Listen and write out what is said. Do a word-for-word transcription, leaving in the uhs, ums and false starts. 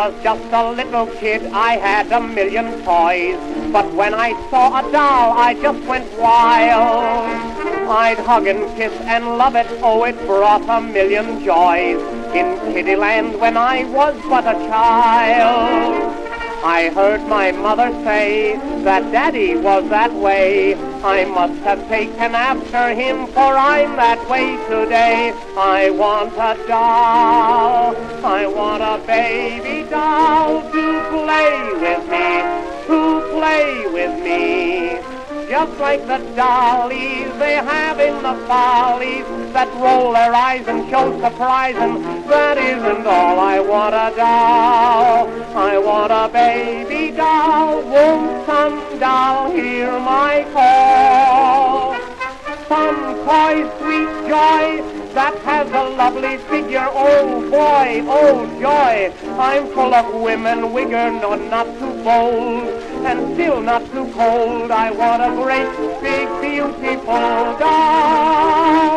was just a little kid, I had a million toys. But when I saw a doll, I just went wild. I'd hug and kiss and love it, oh, it brought a million joys. In Kiddyland when I was but a child. I heard my mother say that Daddy was that way. I must have taken after him, for I'm that way today. I want a doll, I want a baby doll to play with me, to play with me. Just like the dollies they have in the follies that roll their eyes and show surprise. And that isn't all. I want a doll, I want a baby doll. Won't some doll hear my call? Some toy, sweet joy, that has a lovely figure. Oh boy, oh joy, I'm full of women wigger, no, not too bold, and still not too cold. I want a great, big, beautiful doll.